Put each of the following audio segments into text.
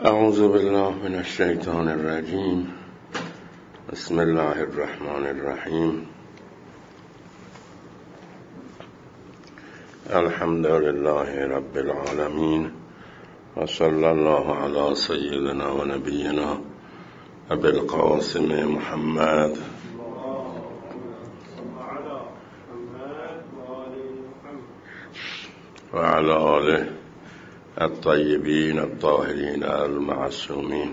اعوذ بالله من الشیطان الرجیم. بسم الله الرحمن الرحیم. الحمد لله رب العالمین و صلی الله علی سیدنا و نبینا ابی القاسم محمد و علی آله الطیبین الطاهرین المعصومین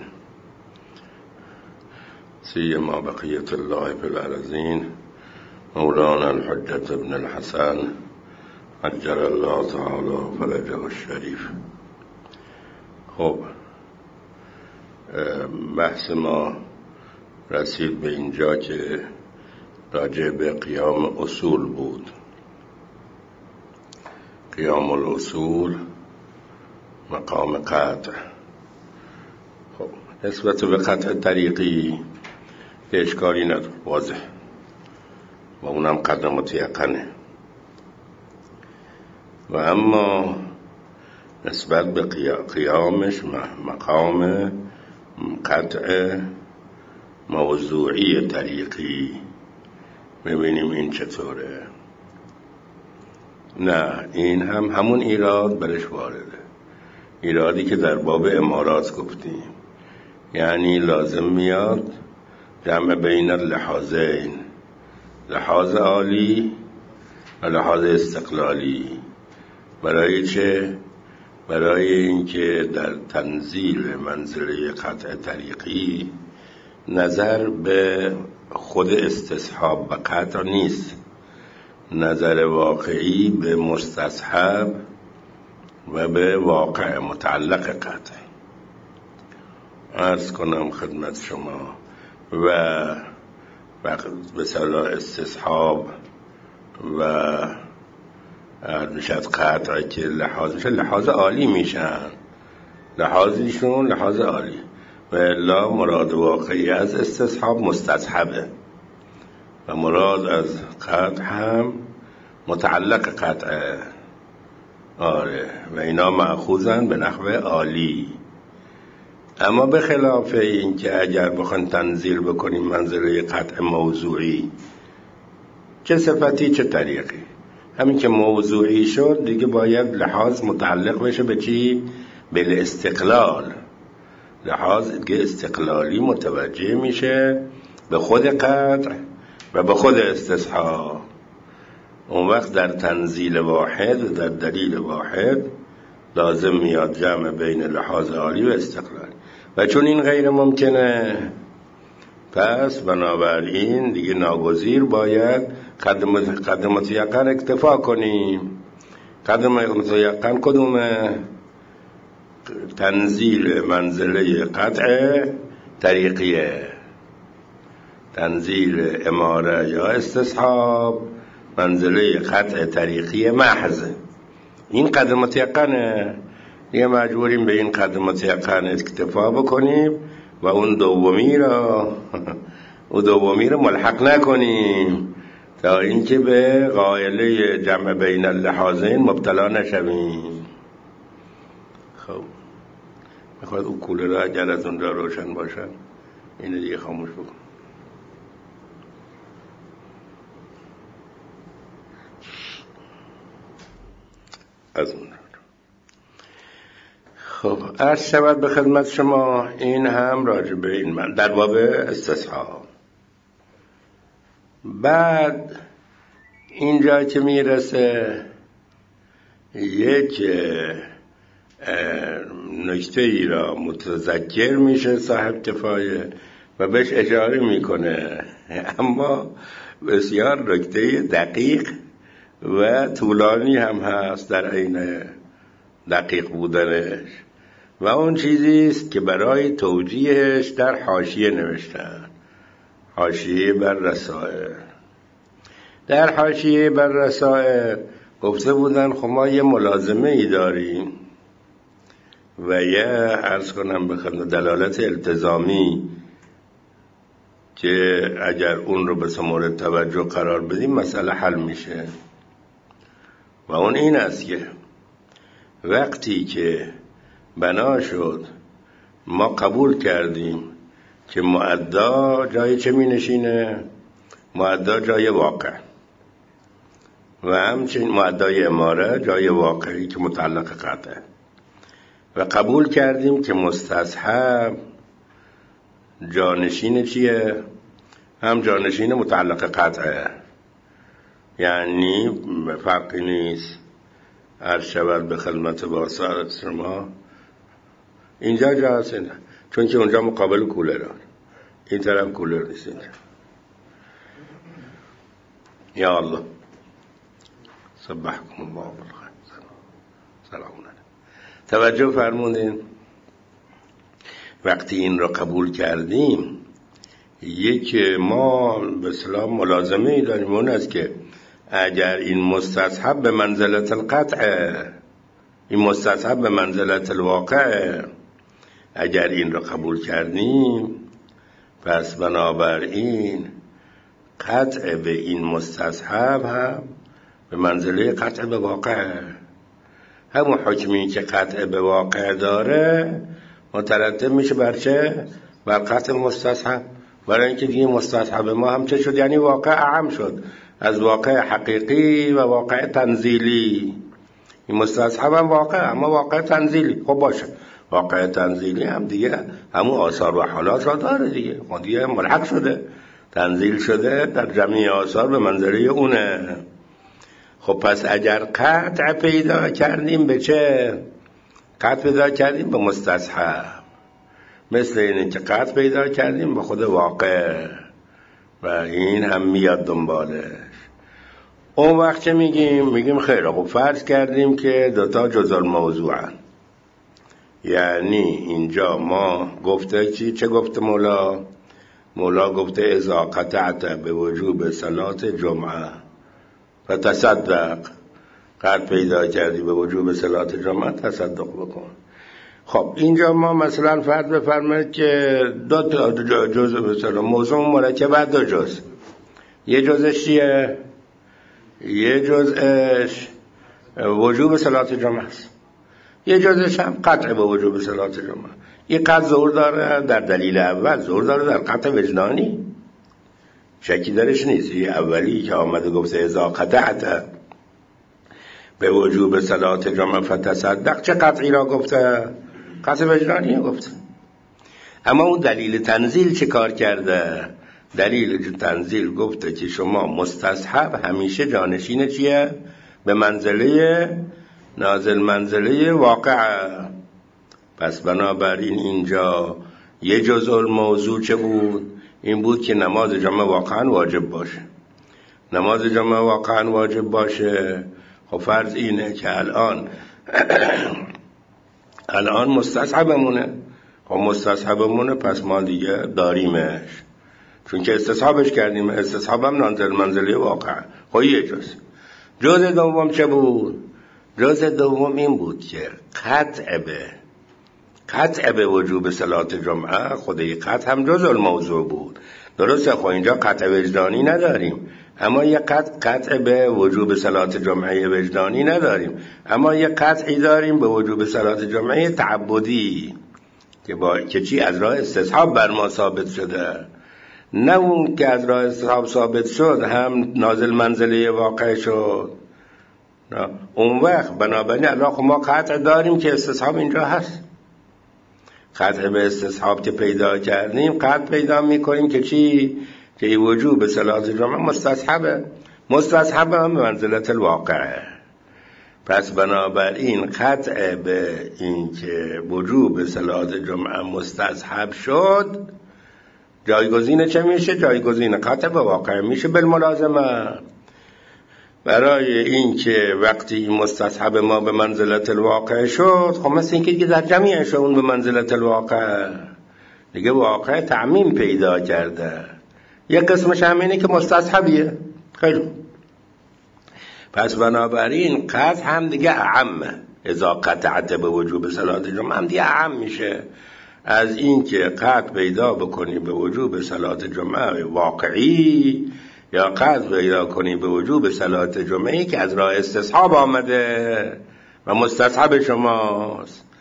سیما بقیت الله فی الارضین مولانا الحجة ابن الحسن عجل الله تعالی فرجه الشریف. خب بحث ما رسید به اینجا که راجع به قیام اصول بود. قیام الاصول مقام قطع. خب نسبت به قطع طریقی اشکالی نداره، واضح، و اونم قدم متیقنه. و اما نسبت به قیامش مقام قطع موضوعی طریقی ببینیم این چطوره. نه، این همون ایراد برش وارده، ایرادی که در باب امارات گفتیم. یعنی لازم میاد جمع بین اللحاظین، لحاظ عالی و لحاظ استقلالی. برای چه؟ برای اینکه در تنزیل منزله قطع طریقی نظر به خود استصحاب و قطع نیست، نظر واقعی به مستصحب و به واقع متعلق قطع. عرض کنم خدمت شما و به صلاح استصحاب و نشد قطع که لحاظ عالی میشن، لحاظیشون لحاظ عالی، و الا مراد واقعی از استصحاب مستصحبه و مراد از قطع هم متعلق قطعه. آره، و اینا مأخوذن به نحو عالی. اما به خلاف این که اگر بخواین تنزیل بکنیم منزله قطع موضوعی، چه صفتی چه طریقی، همین که موضوعی شد دیگه باید لحاظ متعلق بشه به چی؟ به استقلال. لحاظ دیگه استقلالی متوجه میشه به خود قطع و به خود استصحاب. اون وقت در تنزیل واحد، در دلیل واحد، لازم میاد جمع بین لحاظ عالی و استقلالی. و چون این غیر ممکنه، پس بنابراین دیگه ناگزیر باید قدم متیقن اکتفا کنیم. قدم متیقن کدومه؟ تنزیل منزله قطع طریقیه، تنزیل اماره یا استصحاب منزله قطع طریقی محض. این قدم متیقنه، دیگه مجبوریم به این قدم متیقن اکتفا بکنیم و اون دومی رو ملحق نکنیم تا اینکه به قائله جمع بین اللحاظین مبتلا نشویم. خب میخواد اون کوله را اگر از اونجا روشن باشن اینو دیگه خاموش بکن. از اون خب عرض شود به خدمت شما، این هم راجع به این من در باب استصحاب. بعد اینجا که میرسه یک نکته ای را متذکر میشه صاحب کفایه و بهش اشاره میکنه، اما بسیار نکته دقیق و طولانی هم هست در عین دقیق بودنش. و اون چیزی است که برای توجیهش در حاشیه نوشتن، حاشیه بر رسائل. در حاشیه بر رسائل گفته بودن خب ما یه ملازمه ای داریم و یه عرض کنم به خدمت دلالت التزامی که اگر اون رو به مورد توجه قرار بدیم مسئله حل میشه. و اون این است که وقتی که بنا شد ما قبول کردیم که مؤدا جای چه می نشینه؟ مؤدا جای واقع و همچنین مؤدای اماره جای واقعی که متعلق قطعه و قبول کردیم که مستصحب جانشین چیه؟ هم جانشین متعلق قطعه، یعنی فرقی نیست عرض شود به خدمت واسطه شما اینجا جا هست، چون که اونجا مقابل کولر این طرف کولر نیست اینجا. یا الله صبحكم الله بالخير. سلام علیکم. توجه فرمودین وقتی این را قبول کردیم یک ما به اصطلاح ملازمه ای داریم، اون است که اگر این مستصحب به منزلت القطع، این مستصحب به منزلت الواقع، اگر این را قبول کردیم پس بنابراین قطع به این مستصحب هم به منزله قطع به واقع، همون حکمی که قطع به واقع داره مترتب میشه بر چه؟ بر قطع مستصحب. برای اینکه دیگه مستصحب ما هم چه شد؟ یعنی واقع اعم شد از واقع حقیقی و واقع تنزیلی. این مستصحب هم واقع، اما واقع تنزیلی خب باشه، واقع تنزیلی هم دیگه همون آثار و حالات را داره دیگه، خب دیگه ملحق شده، تنزیل شده در جمعی آثار به منزله اونه. خب پس اگر قطع پیدا کردیم به چه؟ قطع پیدا کردیم به مستصحب، مثل اینه که قطع پیدا کردیم به خود واقع و این هم میاد دنبالش. اون وقت چه میگیم خیلی خب فرض کردیم که دوتا جزء الموضوعن، یعنی اینجا ما گفته چه گفته مولا گفته اذا قطعت به وجوب صلات جمعه فتصدق، قطع پیدا کردی به وجوب صلات جمعه تصدق بکن. خب اینجا ما مثلا فرض بفرمایید که دو تا جزء مثلا موضوع مرکب دو جزء، یه جزءش چیه؟ یه جزءش وجوب صلات جمعه است، یه جزءش هم قطع به وجوب صلات جمعه. این قطع ظهور داره در دلیل اول، ظهور داره در قطع وجدانی، شکی درش نیست. یه اولی که آمده گفته اذا قطعت به وجوب صلات جمعه فتصدق، چه قطعی را گفته؟ قطع وجدانی گفته. اما اون دلیل تنزیل چه کار کرده؟ دلیل تنزیل گفته که شما مستصحب همیشه جانشین چیه؟ به منزله نازل منزله واقع. پس بنابراین اینجا یه جزء الموضوع چه بود؟ این بود که نماز جمعه واقعا واجب باشه. نماز جمعه واقعا واجب باشه. خب فرض اینه که الان مستصحبمونه. خب مستصحبمونه پس ما دیگه داریمش، چون که استصحابش کردیم. استصحابم نازل منزله واقع. خب یه جزء دوم چه بود؟ جزء دوم این بود که قطع به وجوب صلات جمعه، خودی قطع هم جزء الموضوع بود. درسته، خب اینجا قطع وجدانی نداریم، اما یه قطع به وجوب صلات جمعه وجدانی نداریم، اما یه قطعی داریم به وجوب صلات جمعه تعبدی که چی؟ از راه استصحاب بر ما ثابت شده. نه اون که از راه استصحاب ثابت شد هم نازل منزله واقع شد. نه. اون وقت بنابراین الان ما قطع داریم که استصحاب اینجا هست. قطع به استصحاب که پیدا کردیم، قطع پیدا میکنیم که چی؟ که وجوب صلات جمعه مستصحبه هم به منزلت الواقعه. پس بنابراین قطع به این که وجوب صلات جمعه مستصحب شد، جایگزین چه میشه؟ جایگزین قطع به واقع میشه بالملازمه. برای این که وقتی مستصحب ما به منزلت الواقع شد، خب مثل این که دیگه در جمعیش اون به منزلت الواقع دیگه واقع تعمیم پیدا کرده. یک قسمش همینه که مستصحبیه. خیلی پس بنابراین قطع هم دیگه اعمه. اذا قطعت به وجوب صلات جمعه هم دیگه اعم میشه از این که قطع پیدا بکنی به وجوب صلات جمعه واقعی، یا قطع پیدا کنی به وجوب صلات جمعه که از راه استصحاب آمده و مستصحب شماست.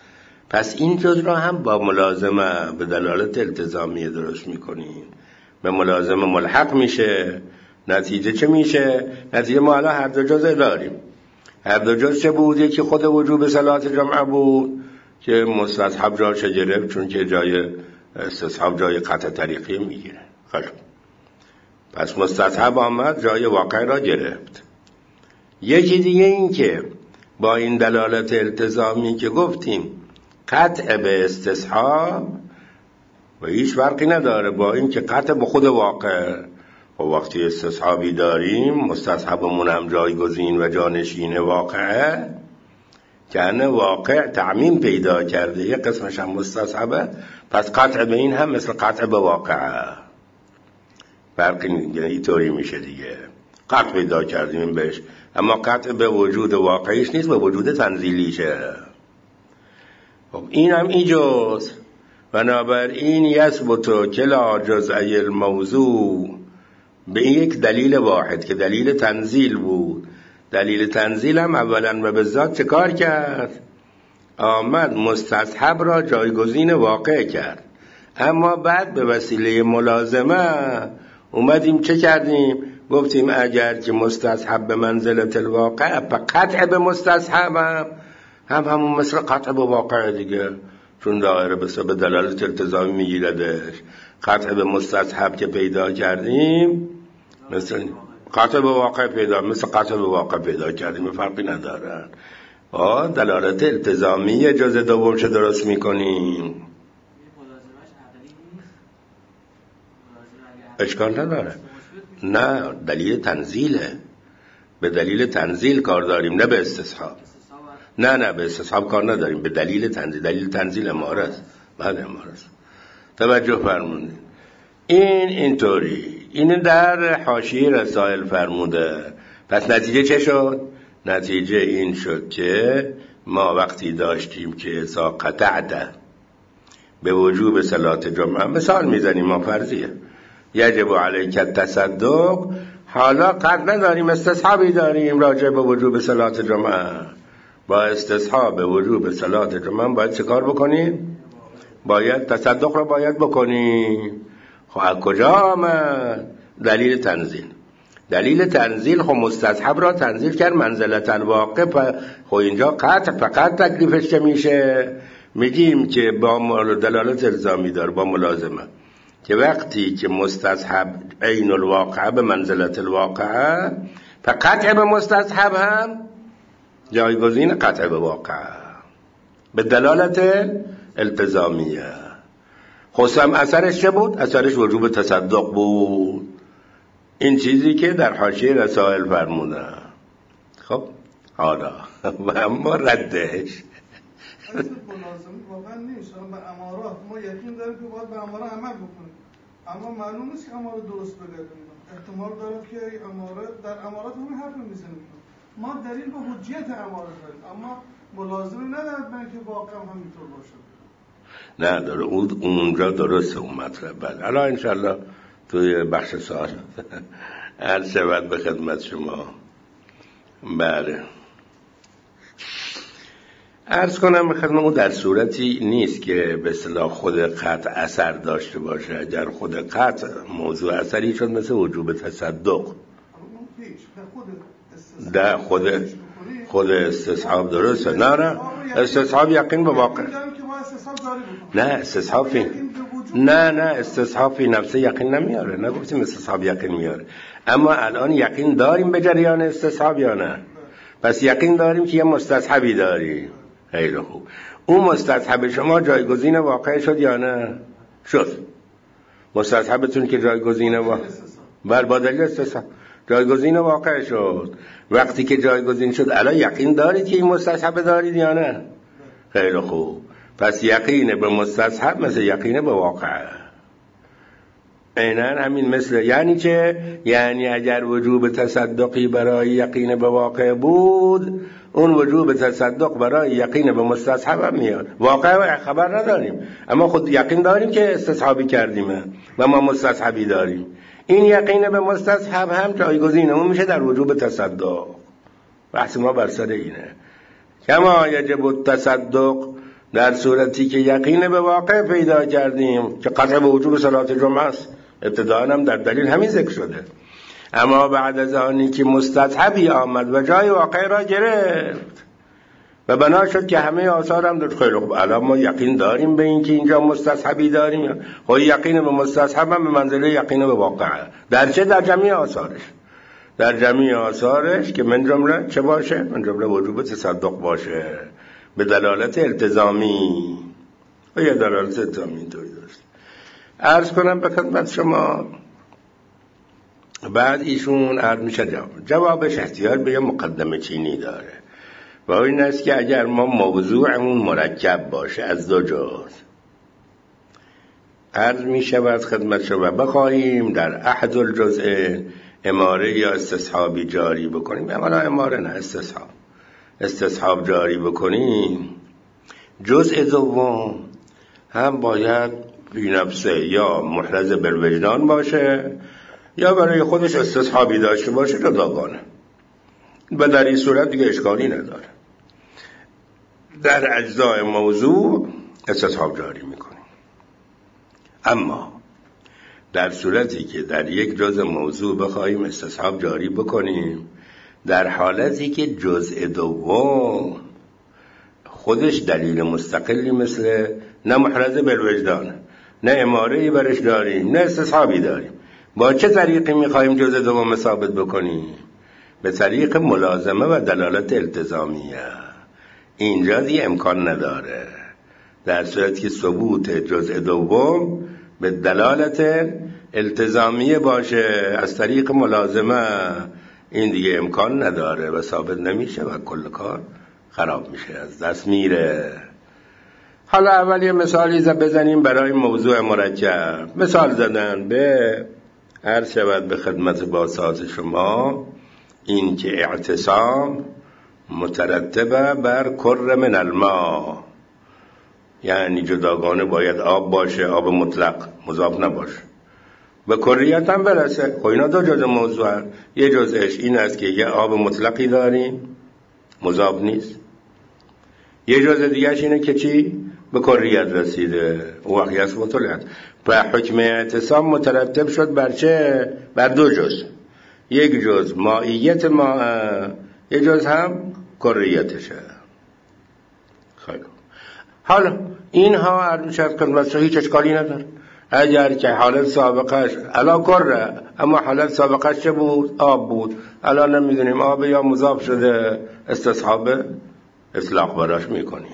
پس این جز را هم با ملازمه به دلالت التزامی درست میکنیم، به ملازمه ملحق میشه. نتیجه چه میشه؟ نتیجه ما الان هر دو جز داریم. هر دو جز چه بود؟ یکی خود وجوب صلات جمعه بود که مستصحب جاش گرفت، چون که جای استصحاب جای قطع طریقی میگیره. خب پس مستصحب آمد جای واقع را گرفت. یکی دیگه این که با این دلالت التزامی که گفتیم قطع به استصحاب و هیچ فرقی نداره با این که قطع به خود واقع. و وقتی استصحابی داریم مستصحبمون هم جایگزین و جانشین واقعه، که واقع تعمیم پیدا کرده، یک قسمش هم مستصحبه، پس قطع به این هم مثل قطع به واقعه. فرقی اینطوری میشه دیگه، قطع پیدا کردیم بهش، اما قطع به وجود واقعیش نیست، به وجود تنزیلیشه. خب این هم ایجاز. بنابراین یثبت کلا جزئی الموضوع به یک دلیل واحد که دلیل تنزیل بود. دلیل تنزیل هم اولا و به ذات چه کار کرد؟ آمد مستصحب را جایگزین واقع کرد، اما بعد به وسیله ملازمه اومدیم چه کردیم؟ گفتیم اگر که مستصحب به منزلت الواقع، قطع به مستصحب هم همون مثل قطع به واقع دیگه، چون دائره به دلالت التزامی میگیردش. قطع به مستصحب که پیدا کردیم مثل قطع به واقع مثل قطع به واقع پیدا کردیم، فرقی نداره. دلالت التزامی جز دوم چه درست میکنیم؟ اشکال نداره. نه، دلیل تنزیله، به دلیل تنزیل کار داریم، نه به استصحاب. نه به استصحاب کار نداریم، به دلیل تنزیل. دلیل تنزیل اماره است. بعد اماره است. توجه فرمودید. اینطوری این در حاشیه رسائل فرموده. پس نتیجه چه شد؟ نتیجه این شد که ما وقتی داشتیم که اذا قطعت به وجوب صلات جمعه، مثال میزنیم ما فرضیه، یجب علیک التصدق، حالا قطع نداریم، استصحابی داریم راجع به وجوب صلات جمعه. با استصحاب به وجوب صلات جمعه باید چه کار بکنیم؟ باید تصدق را باید بکنیم. خب از کجا آمد؟ دلیل تنزیل. دلیل تنزیل خب مستصحب را تنزیل کرد منزلت الواقع. خب اینجا قطع فقط تکلیفش چه میشه؟ میگیم که با دلالت الزامی داره، با ملازمه، که وقتی که مستصحب عین الواقع به منزلت الواقع، فقطع به مستصحب هم جایگزین قطع به واقع به دلالت التزامیه. خصوصا اثرش چه بود؟ اثرش وجوب تصدق بود. این چیزی که در حاشیه رسائل فرموده. خب حالا و اما ردش ملازمه واقعا نیست. به امارات ما یقین داریم که باید به اماره عمل بکنیم، اما معلوم نیست که اماره درست بگردیم. احتمال داره که اماره در امارات همین حرف میزنیم. ما دلیل به حجیت امارات داریم، اما ملازمه ندارد من که واقعا همینطور باشه. نه داره اونجا درسته اون مطلب. بله الان انشالله توی بخش سوال عرض شود به خدمت شما. بله عرض کنم به خدمت اون در صورتی نیست که به اصطلاح خود قطع اثر داشته باشه. اگر خود قطع موضوع اثری شد مثل وجوب تصدق، ده خود استصحاب درسته. نه استصحاب یقین به واقع، نه استصحاب فی نه استصحاب فی نفسه یقین نمیاره. نگفتیم استصحاب یقین میاره، اما الان یقین داریم به جریان استصحاب یا نه؟ پس یقین داریم که یه مستصحبی داریم. خیلی خوب. اون مستصحب شما جایگزین واقع شد یا نه؟ شد. مستصحبتون که جایگزین واقع، بله با دلیل استصحاب جایگزین واقع شد. وقتی که جایگزین شد الان یقین دارید که این مستصحب دارید یا نه؟ خیلی خوب. پس یقین به مستصحب مثل یقین به واقع. عیناً همین مثل، یعنی چه؟ یعنی اگر وجوب تصدقی برای یقین به واقع بود، اون وجوب تصدق برای یقین به مستصحب هم میاد. واقع خبر نداریم، اما خود یقین داریم که استصحابی کردیم و ما مستصحبی داریم. این یقین به مستصحب هم جایگزین اون میشه در وجوب تصدق. بحث ما بر سر اینه. کما یجب التصدق در صورتی که یقین به واقع پیدا کردیم که قطع به وجوب صلات جمعه است، ابتداء هم در دلیل همین ذکر شده، اما بعد از آنی که مستصحبی آمد و جای واقع را گرفت و بنا شد که همه آثار هم داشت، خیلی خوب الان ما یقین داریم به این که اینجا مستصحبی داریم، خب یقین به مستصحب هم به منزله یقین به واقع در چه؟ در جمعی آثارش، در جمعی آثارش که من جمله چه باشه؟ من جمله وجوب تصدق باشه به دلالت التزامی و یا دلالت التزامی اینطوری داشت. عرض کنم به خدمت شما بعد ایشون عرض میشه جوابش احتیاج به یه مقدمه چینی داره و این است که اگر ما موضوعمون مرکب باشه از دو جز، عرض میشود خدمت شما بخواهیم در احد الجزء اماره یا استصحابی جاری بکنیم، اولا اماره نه استصحاب جاری بکنیم، جزء دوم هم باید بی نفسه یا محرز بالوجدان باشه یا برای خودش استصحابی داشته باشه جداگانه و در این صورت دیگه اشکالی نداره. در اجزای موضوع استصحاب جاری میکنیم، اما در صورتی که در یک جزء موضوع بخواهیم استصحاب جاری بکنیم، در حالتی که جزء دوم خودش دلیل مستقلی مثل نه محرز بالوجدان نه اماره‌ای برش داریم نه استصحابی داریم، با چه طریقی میخواهیم جزء دوم ثابت بکنیم؟ به طریق ملازمه و دلالت التزامیه. اینجا دیگه امکان نداره در صورتی که ثبوت جزء دوم به دلالت التزامیه باشه از طریق ملازمه، این دیگه امکان نداره و ثابت نمیشه و کل کار خراب میشه، از دست میره. حالا اول یه مثالی بزنیم برای موضوع مرکب. مثال زدن به عرض شود به خدمت باساز شما این که اعتصام مترتبه بر کر من الماء، یعنی جداگانه باید آب باشه، آب مطلق مضاف نباشه، به کریت هم برسه. خب اینا دو جزء موضوع هست. یه جزءش این است که یه آب مطلقی داریم مضاف نیست، یه جزء دیگهش اینه که چی؟ به کریت رسیده و وقتی از مطلق و حکم اعتصام مترتب شد بر چه؟ بر دو جزء، یک جزء مائیت ماء، یک جزء هم کریتشه. خیلی حالا اینها عرض شد که هیچ اشکالی نداره. اگر که حالت سابقش علا کره اما حالت سابقش چه بود؟ آب بود، الان نمیدونیم آب یا مضاف شده، استصحاب اطلاق براش میکنیم.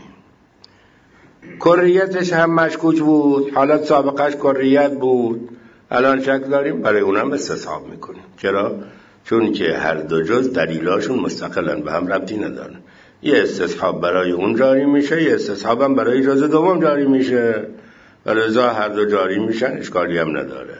کریتش هم مشکوک بود، حالت سابقش کریت بود، الان شک داریم، برای اونم استصحاب میکنیم. چرا؟ چون که هر دو جز دلیلاشون مستقلن به هم ربطی ندارن، یه استصحاب برای اون جاری میشه، یه استصحاب هم برای جز دوم جاری میشه و لذا هر دو جاری میشن، اشکالی هم نداره.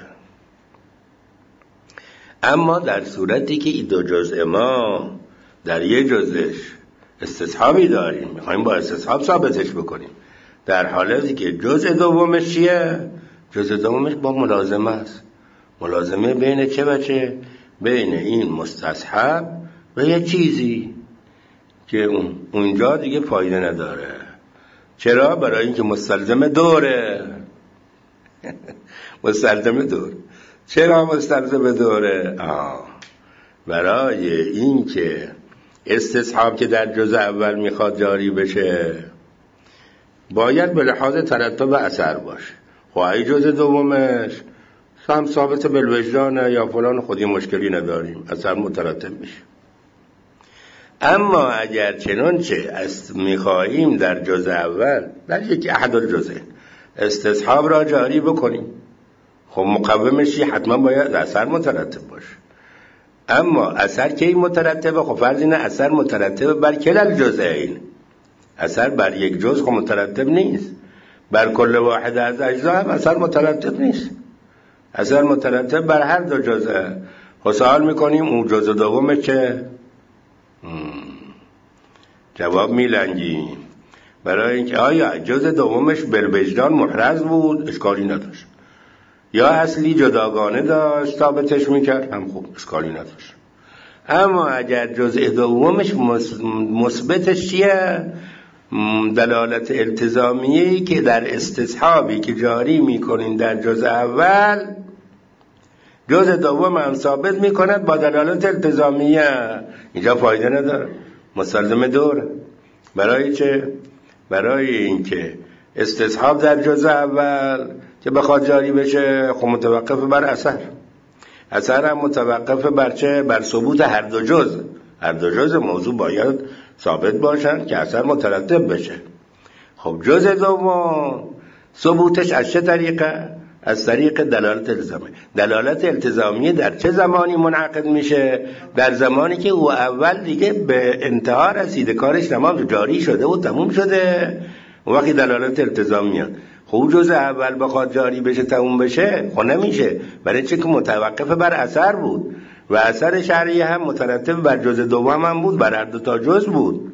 اما در صورتی که این دو جزء ما در یه جزش استصحابی داریم، میخوایم با استصحاب ثابتش بکنیم، در حالتی که جزء دومش چیه؟ جزء دومش با ملازمه است. ملازمه بین چه و چه؟ بین این مستصحب و یه چیزی که اونجا دیگه فایده نداره. چرا؟ برای اینکه مستلزم دوره. مستلزم دور. چرا مستلزم دوره؟ برای اینکه استصحاب که در جزء اول میخواد جاری بشه باید به لحاظ ترتب و اثر باشه. خب ای جزء دومش هم ثابت بالوجدانه یا فلان، خودی مشکلی نداریم، اثر مترتب میشه. اما اگر چنانچه میخواهیم در جزء اول در یک احد الجزء استصحاب را جاری بکنیم، خب مقومشی حتما باید اثر مترتب باشه. اما اثر کی مترتبه؟ خب فرض اینه اثر مترتبه بر کل جزئین، اثر بر یک جزء خب مترتب نیست، بر کل واحد از اجزا هم اثر مترتب نیست، اثر مترتب بر هر دو جزء. خب سوال میکنیم اون جزء دومه چه؟ جواب میلنگیم برای اینکه آیا جزء دومش بالوجدان محرز بود، اشکالی نداشت، یا اصلی جداگانه داشت ثابتش میکرد، هم خوب اشکالی نداشت. اما اگر جزء دومش مثبتش چیه؟ دلالت التزامیه‌ای که در استصحابی که جاری میکنین در جزء اول، جزء دوم هم ثابت میکند با دلالت التزامیه. اینجا فایده نداره، مسلم دور. برای چه؟ برای اینکه استصحاب در جزء اول که بخواد جاری بشه خب متوقف بر اثر هم متوقف بر چه؟ بر ثبوت هر دو جزء موضوع باید ثابت باشن که اثر مترتب بشه. خب جزء دوم ثبوتش از چه طریقه؟ از طریق دلالت التزامیه در چه زمانی منعقد میشه؟ در زمانی که او اول دیگه به انتها رسیده، کارش تمام جاری شده و تموم شده، وقتی دلالت التزامیه. خب جزء اول بخواد جاری بشه تموم بشه خب نمیشه، برای چه که متوقف بر اثر بود و اثر شرعی هم مترتب بر جزء دوم هم بود، بر هر دو تا جزء بود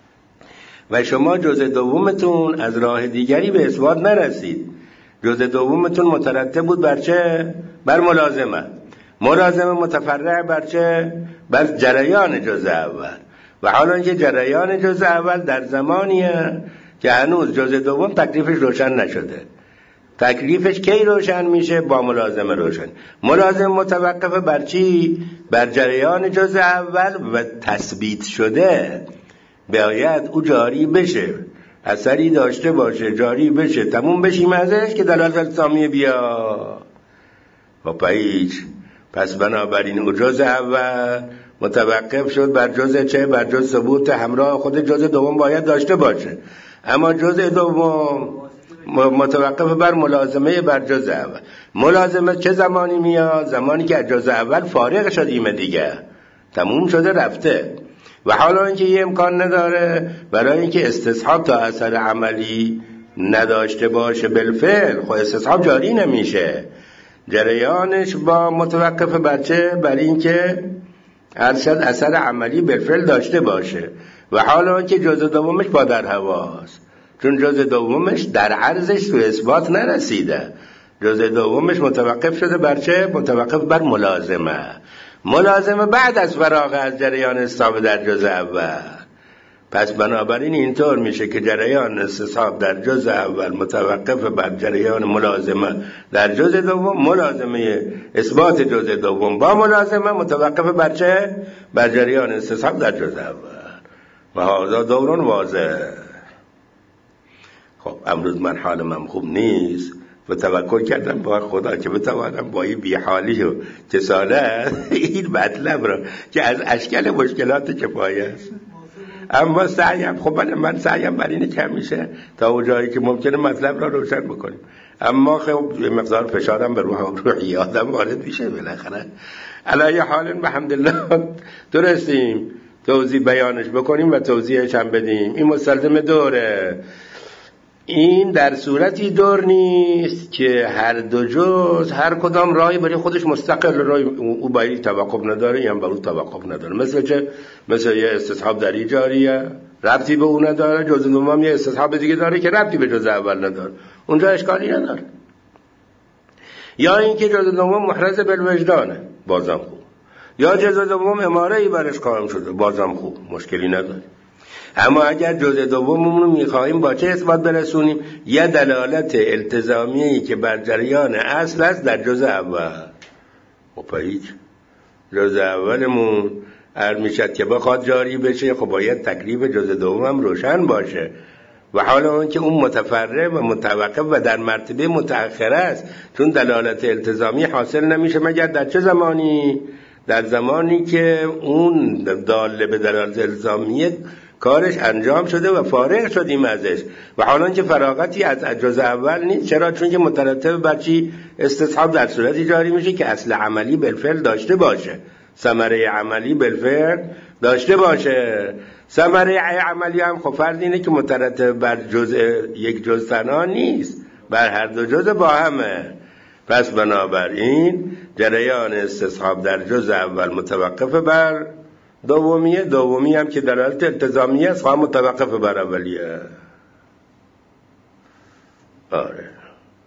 و شما جزء دومتون از راه دیگری به اثبات نرسید. جزء دومتون مترتب بود بر چه؟ بر ملازمه متفرع بر چه؟ بر جریان جزء اول. و حالا اینکه جریان جزء اول در زمانیه که هنوز جزء دوم تکلیفش روشن نشده. تکلیفش کی روشن میشه؟ با ملازمه روشن. ملازمه متوقف بر چی؟ بر جریان جزء اول و تثبیت شده باید او جاری بشه، اثری داشته باشه، جاری بشه، تموم بشیم ازش که دلالت التزامیه بیا. و پس بنابراین او جزء اول متوقف شد بر جزء چه؟ بر جزء ثبوت همراه خود جزء دوم باید داشته باشه. اما جزء دوم متوقف بر ملازمه بر جزء اول. ملازمه چه زمانی میاد؟ زمانی که از جزء اول فارغ شدیم دیگه، تموم شده رفته. و حالا اینکه یه امکان نداره برای اینکه استصحاب تا اثر عملی نداشته باشه بالفعل، خب استصحاب جاری نمیشه. جریانش با متوقف بر چه؟ بر اینکه ارشد اثر عملی بالفعل داشته باشه. و حالا اینکه جزء دومش با در هواست، چون جزء دومش در عرضش تو اثبات نرسیده. جزء دومش متوقف شده بر چه؟ متوقف بر ملازمه بعد از فراغ از جریان استصحاب در جزء اول. پس بنابراین اینطور میشه که جریان استصحاب در جزء اول متوقف بر جریان ملازمه در جزء دوم، ملازمه اثبات جزء دوم با ملازمه متوقف بر چه؟ بر جریان استصحاب در جزء اول. و هذا دورون واضح. خب امروز من حالم خوب نیست و توکل کردم با خدا که بتوانم با این بیحالی و کسالت این مطلب را که از اشکال مشکلات کفایه است، اما سعیم، خب من سعیم بر اینه که میشه تا اون جایی که ممکنه مطلب را روشن بکنیم. اما خب یه مقدار فشارم به روحی آدم وارد میشه بالاخره. علی حال بحمدالله درستیم توضیح بیانش بکنیم و توضیحش هم بدیم. این مستلزم دوره. این در صورتی دور نیست که هر دو جز هر کدام راهی برای خودش مستقل راه، او برای توقف نداره یا برای توقف نداره. مثل چه؟ مثل یه استصحاب در جاریه ربطی به اون نداره، جز دوم یه استصحاب دیگه داره که ربطی به جز اول نداره، اونجا اشکالی نداره. یا اینکه جز دوم محرز بالوجدانه، بازم خوب. یا جز دوم اماره‌ای برش قائم شده، بازم خوب، مشکلی نداره. اما اگر جزء دوممون رو می‌خوایم با چه اثبات برسونیم؟ یه دلالت التزامیه‌ای که بر جریان اصل است در جزء اول. خب هیچ جزء اولمون میشد که بخواد جاری بشه، خب باید تکلیف جزء دومم روشن باشه. و حالا اون که اون متفرع و متوقف و در مرتبه متأخر است، چون دلالت التزامی حاصل نمیشه مگر در چه زمانی؟ در زمانی که اون داله به دلالت التزامیه کارش انجام شده و فارغ شدیم ازش. و حالا که فراغتی از جزء اول نیست. چرا؟ چون که مترتب بر چی؟ استصحاب در صورتی جاری میشه که اصل عملی بالفعل داشته باشه، ثمره عملی بالفعل داشته باشه. ثمره عملی هم خب فرض اینه که مترتب بر یک جزء تنها نیست، بر هر دو جزء با همه. پس بنابراین جریان استصحاب در جزء اول متوقف بر دومی هم که دلالت التزامیه است، خواهم متوقف بر اولیه. آره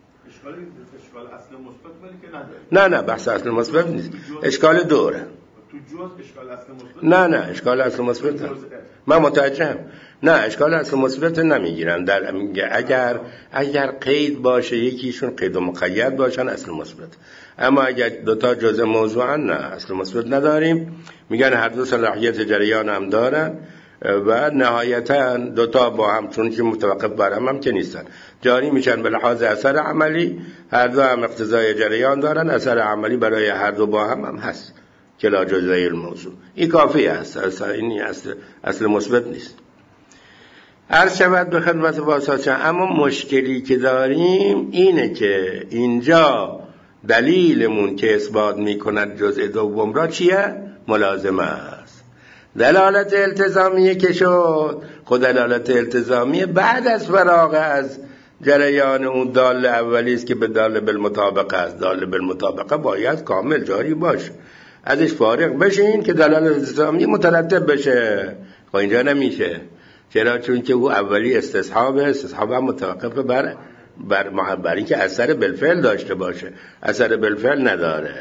اشکال اصل مثبت ولی که نداره. نه بحث اصل مثبت نیست، اشکال دوره. تو جزء اشکال اصل مثبت نه اشکال اصل مثبت من متوجهم. نه اشکال اصل مثبت نمیگیرن. در میگه اگر قید باشه یکیشون قید و مقید باشن اصل مثبت، اما اگر دوتا جزء موضوعن نه اصل مثبت نداریم. میگن هر دو صلاحیت جریان هم دارن و نهایتا دوتا با هم چون که متوقف بر هم که نیستن جاری میشن به لحاظ اثر عملی. هر دو هم اقتضای جریان دارن، اثر عملی برای هر دو با هم هست که لا جزء الموضوع. این کافی است، این اصل مثبت نیست. عرض شود به خدمت واسطه. اما مشکلی که داریم اینه که اینجا دلیلمون که اثبات میکند جزء دوم را چیه؟ ملازمه است. دلالت التزامیه که شد، خود دلالت التزامیه بعد از فراغ از جریان اون دال اولی است که به دال بالمطابقه است. دال بالمطابقه باید کامل جاری باشه، ازش فارغ بشین که دلالت التزامیه مترتب بشه. خب اینجا نمیشه. چرا؟ چون که او اولی استصحاب هم متوقف بر این که اثر بالفعل داشته باشه. اثر بالفعل نداره.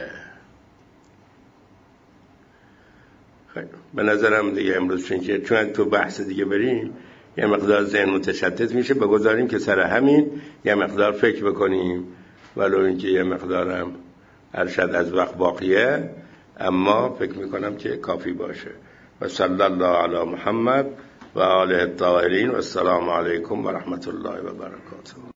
خیلی به نظرم دیگه امروز چون تو بحث دیگه بریم یه مقدار ذهن متشتت میشه، بگذاریم که سر همین یه مقدار فکر بکنیم، ولو اینکه یه مقدارم ارشد از وقت باقیه، اما فکر میکنم که کافی باشه. و صلی الله علی محمد و آله الطاهرین و السلام علیکم و رحمت الله و برکاته.